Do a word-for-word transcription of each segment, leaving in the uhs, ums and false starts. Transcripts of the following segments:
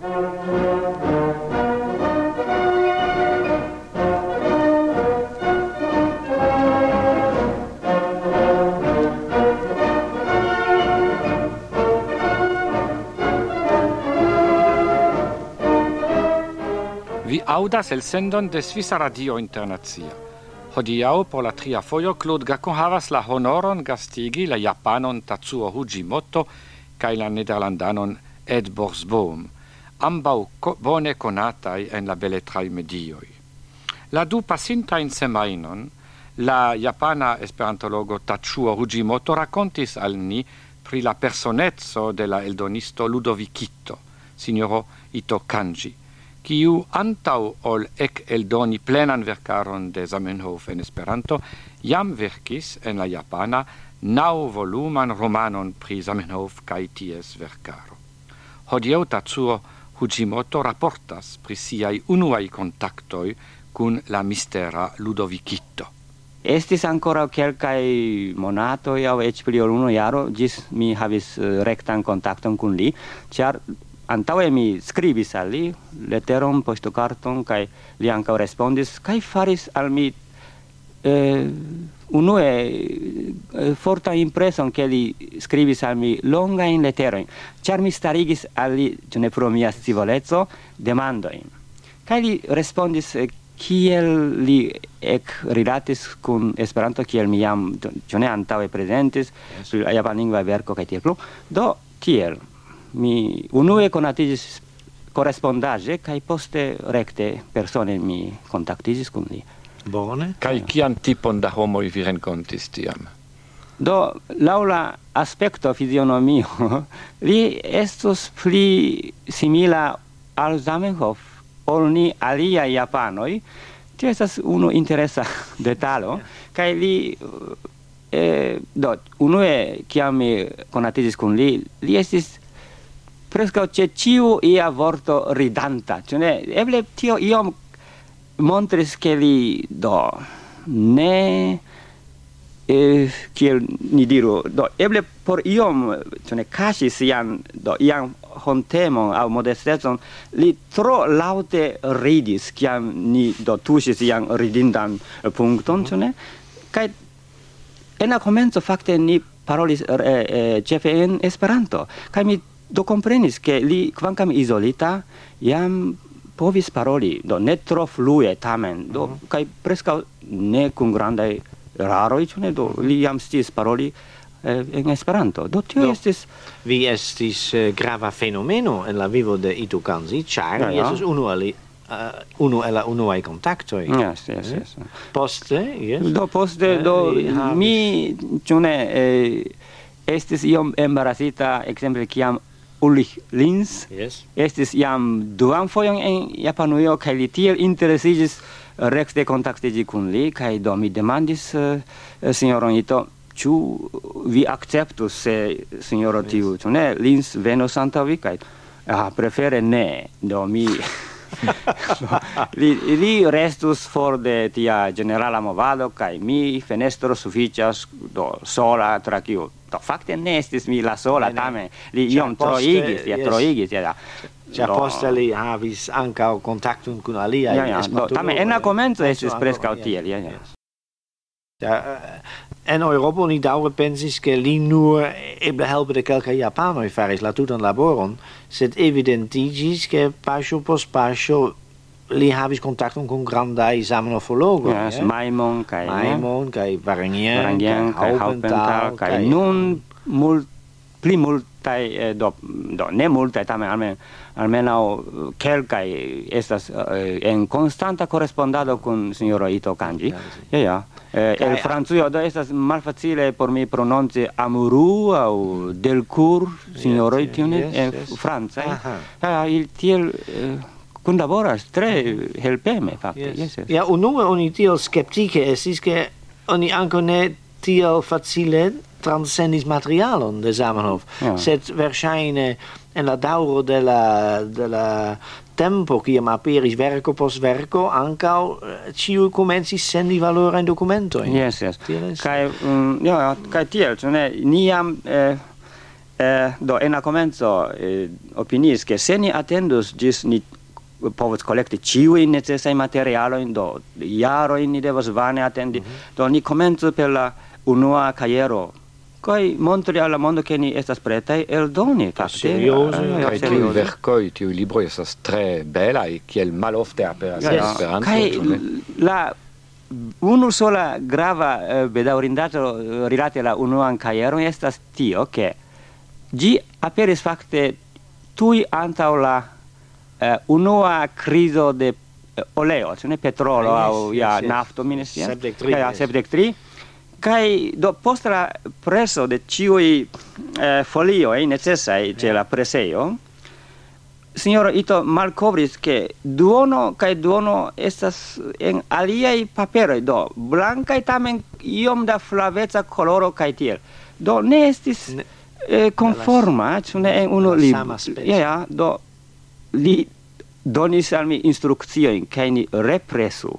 Vi audas el sendon de Svisa Radio Internacia. Hodiaŭ por la tria fojo Claude Gacon havas la honoron gastigi la japanon Tatsuo Fujimoto kaj la nederlandanon Ed Borsboom, ambaŭ ko bone konataj en la beletraj medioj. La du pasintajn semajnon la japana esperantologo Tatsuo Fujimoto rakontis al ni pri la personezzo de la eldonisto Ludovikito, signoro Ito Kanji, kiu antau ol ec eldoni plenan verkaron de Zamenhof en Esperanto, jam verkis en la japana nau voluman romanon pri Zamenhof kaj ties verkaro. Hodiaŭ Tatsuo Fujimoto raportas pri siaj unuaj kontaktoj kun la mistera Ludovikito. Estis ankoraŭ kelkaj monatoj aŭ eĉ pli ol unu jaro ĝis mi havis uh, rektan kontakton kun li, ĉar antaŭe mi skribis al li leteron, poŝtokarton, kaj li ankaŭ respondis kaj faris al mi eh, unue eh, fortan impreson, ke li skribis al mi longajn leterojn, ĉar mi starigis al li, ĉu ne pro mia scivoleco, demandojn. Kaj li respondis eh, kiel li ekrilatis kun Esperanto, kiel mi jam ĉu ne antaŭe prezentis pri la japanlingva verko kaj tiel plu. Do tiel mi unue konatiĝis korespondaĵe kaj poste rekte persone mi kontaktiĝis kun li. Bone. Kaj kian tipon da homoj vi renkontis tiam? Do laŭ la aspekto fizionomio li estus pli simila al Zamenhof ol ni aliaj japanoj. Tio estas unu interesa detalo, kaj li eh, do unue kiam mi konatiĝis kun li, li estis preskaŭ ĉe ĉiu ia vorto ridanta, ĉu ne? Eble tio iom montris, ke li do ne eh, kiel ni diru, do eble por iom ĉu ne kaŝi sian do ian hontemon aŭ modestecon, li tro laŭte ridis, kiam ni do tuŝis ian ridindan punkton, ĉu ne? Kaj en la komenco fakte ni parolis eh, eh, ĉefe en Esperanto, kaj mi do comprenis che li, kvankam isolita, jam povis paroli, do ne tro flue tamen, do, mm-hmm. kai preskaŭ ne kun grandaj eraroj, ĉu ne, do li jam sciis paroli eh, en Esperanto. Do tio do, estis... Vi estis uh, grava fenomeno en la vivo de Ito Kanji, ĉar ja, li ja. estis unu el uh, unu el la unuaj kontaktoj. Yes, yes, yes. Poste, yes. Do poste, do uh, mi, ĉu ne, eh, estis iom embarasita, ekzemple kiam Ulrich Linz yes. estis jam duan fojon en Japanujo, kaj li tiel interesiĝis rekte kontaktiĝi kun li, kaj do mi demandis uh, sinjoron Ito, ĉu vi akceptus se sinjoro tiu, ĉu ne, Linz venos antaŭ vi, kaj ah, prefere ne, do mi li, li restus for de tia generala movado, kaj mi fenestro sufiĉas do sola tra kiu. Do fakte ne estis mi la sola, ne, ne. tamen li iom troigis, ja, yes. troigis, ja. Ĉar poste li havis ankaŭ kontakton kun aliaj. Ja, ja, do, tamen en la komenco estis preskaŭ tiel, ja, ja. Ja, en Eŭropo ni daŭre pensis, ke li nur eble helpe de kelkaj japanoj faris la tutan laboron, sed evidentiĝis, ke paŝo post paŝo li havis kontakton kun grandaj zamenhofologoj. Yes, yeah? Maimon kaj Maimon kaj Varengien kaj Haupenthal kaj nun mult pli multaj eh, do do ne multaj, tamen almen almenaŭ kelkaj estas eh, en konstanta korespondado kun sinjoro Ito Kanji. Ja, ja. Eh, el Francujo do estas malfacile por mi prononci Amuru aŭ Delcourt, sinjoroj tiu ne en francaj. Ja, il tiel eh, kunlaboras tre helpeme fakte. Yes. Yes. Ja, unue oni tiel skeptike estis, ke oni ankaŭ ne tiel facile transcendis materialon de Zamenhof, ja. Sed verŝajne en la daŭro de la de la tempo kiam aperis verko post verko, ankaŭ ĉiuj komencis sendi valorajn dokumentojn. Yes, yes. Kaj um, ja, kaj tiel, ĉu ne, ni jam eh, Eh, do en la komenco eh, opiniis ke se ni atendus ĝis ni povos kolekti ĉiujn necesajn materialojn, do jarojn ni devas vane atendi, mm-hmm. do ni komencu per la unua kajero, kaj montri al la mondo ke ni estas pretaj eldoni fakte. Serioze? Kaj tiuj verkoj, tiuj libroj estas tre belaj, kiel malofte aperas en Esperanto. Kaj la unu sola grava eh, bedaŭrindaĵo rilate la unuan kajeron estas tio, ke ĝi aperis fakte tuj antaŭ la uh, unua krizo de uh, oleo, ĉu ne petrolo aŭ yes, ja yes, nafto, mi ne scias. sepdek tri, Ja, yes. sepdek tri. Kaj do post la preso de ĉiuj uh, folioj necesaj ĉe la presejo, Signoro Ito malkovris ke duono kaj duono estas en aliaj paperoj, do blankaj tamen iom da flaveca koloro kaj tiel. Do ne estis ne. Eh, conforma, ĉu ne en unu libro. Ja, ja, do li donis al mi instrukciojn kaj ni represu.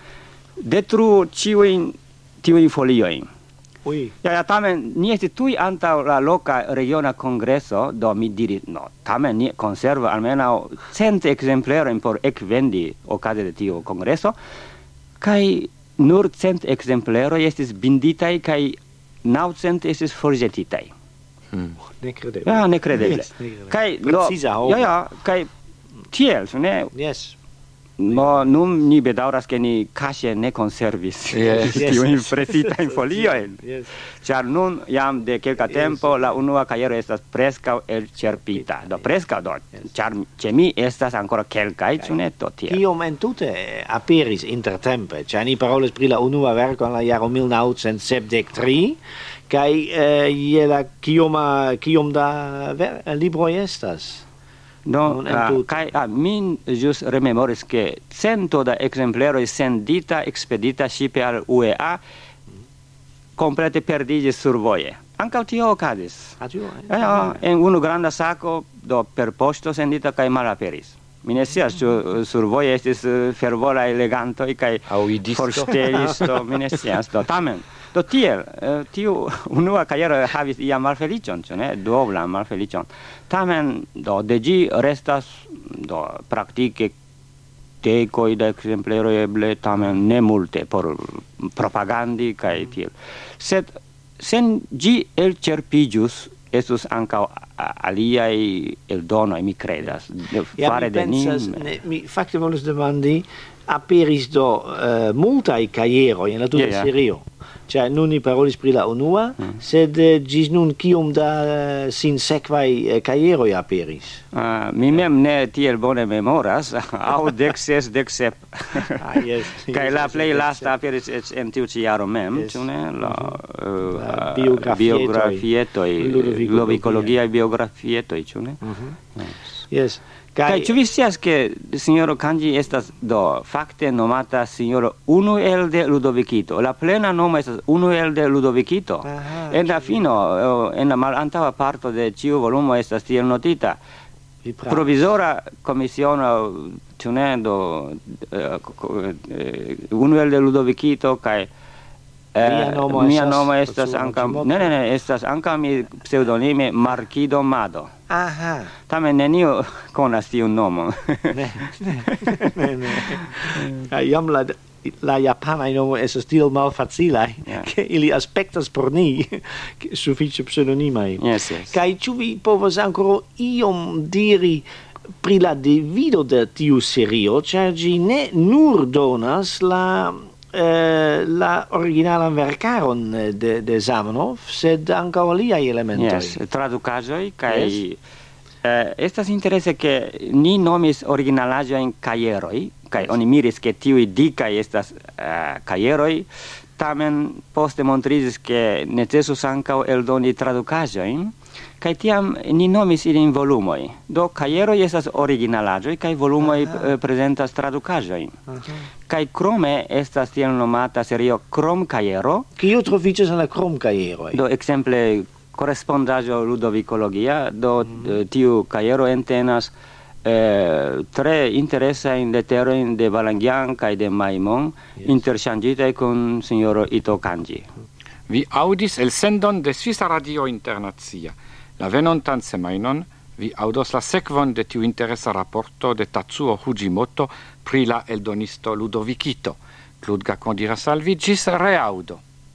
Detruo ĉiujn tiujn foliojn. Ui. Ja, ja, tamen ni estis tuj antaŭ la loka regiona kongreso, do mi diris, no, tamen ni konservu almenaŭ cent ekzemplerojn por ekvendi okaze de tiu kongreso, kaj nur cent ekzempleroj estis binditaj kaj naŭcent estis forĵetitaj. Hmm. Necredibile. Ja, necredibile. Yes, necredibile. Kai Precisa do, ja, ja, kai tiel, ne? Yes. No, nun ni bedaŭras ke ni kaŝe ne konservis yes. tiujn presitajn foliojn. Yes. Ĉar nun jam de kelka yes. tempo la unua kajero estas preskaŭ elĉerpita. Do preskaŭ do, yes. ĉar ĉe mi estas ankoraŭ kelkaj, ĉu ne do tiel. Kiom entute aperis intertempe, ĉar ni parolis pri la unua verko en la jaro mil naŭcent sepdek tri, kaj eh, je la kioma kiom da ver, libroj estas. No, uh, kai uh, min jus rememoris ke cento da ekzempleroj sendita ekspedita ŝipe al U E A komplete perdiĝis survoje. Ankaŭ tio okazis. Ja, ja, en unu granda sako do per poŝto sendita kaj malaperis. Mi ne scias, ĉu survoje estis fervoraj legantoj kaj forŝtelisto, mi ne scias. Do tamen, do tiel, tiu unua kajero havis iam malfeliĉon, ĉu ne? Duoblan malfeliĉon. Tamen, do de ĝi restas do praktike dekoj da ekzempleroj eble, tamen ne multe por propagandi kaj tiel. Sed sen ĝi elĉerpiĝus, estus ankaŭ aliaj eldonoj, mi kredas, ja, fare mi de pensas, nin. Ne, mi fakte volus demandi, aperis do uh, multaj kajeroj en la tuta Ja, ja. serio. Cioè, nun ni parolis pri la unua, mm. sed uh, ĝis nun kiom da uh, sin sekvaj uh, kajeroj aperis? Uh, mi mem ne tiel bone memoras, aŭ dek ses, dek sep. Ah, yes, Kaj yes, la yes, plej yes, lasta yes. aperis eĉ en tiu ĉi jaro mem, Yes. ĉu ne? La, uh, La biografietoj. biografietoj, Ludoviko ludovikologiaj biografietoj, ĉu ne? Mm-hmm. Yes. Kaj ĉu vi scias ke sinjoro Kanji estas do fakte nomata sinjoro Unuel de Ludovikito. La plena nomo estas Unuel de Ludovikito. Aha, en la fino, en la malantaŭa parto de ĉiu volumo estas tiel notita. Provizora komisiono, ĉu ne, do uh, Unuel de Ludovikito kaj Eh, mia nomo mia estas, nomo estas Tatsuo ankaŭ Hujimoto. ne ne ne estas ankaŭ mi pseŭdonime Markido Mado. Aha. Tamen neniu konas tiun nomon. Ne, ne, ne, ne. Ja, jam la la japanaj nomo estas tiel malfacilaj, Yeah. ke ili aspektas por ni sufiĉe pseŭdonimaj. Yes, yes. Kaj ĉu vi povas ankoraŭ iom diri pri la divido de tiu serio, ĉar ĝi ne nur donas la Uh, la originalan verkaron de, de Zamenhof, sed ankaŭ aliaj elementoj. Yes, tradukaĵoj kaj Yes. eh, estas interese ke ni nomis originalaĵojn kajeroj kaj oni miris ke tiuj dikaj estas uh, kajeroj, tamen poste montriĝis ke necesus ankaŭ eldoni tradukaĵojn. Kaj tiam ni nomis ilin volumoj. Do kajeroj estas originalaĵoj kaj volumoj eh, prezentas tradukaĵojn. Kaj krome estas tiel nomata serio kromkajero. Kio troviĝas en la kromkajeroj? Do ekzemple korespondaĵo ludovikologia, do mm. tiu kajero entenas eh, tre interesajn leterojn de Balangian kaj de Maimon, yes. interŝanĝitaj kun sinjoro Ito Kanji. Vi audis el sendon de Svisa Radio Internacia. La venontan semainon vi audos la sekvon de tiu interesa rapporto de Tatsuo Fujimoto pri la eldonisto Ludovikito. Claude Gacon diras al vi, gis reaudo.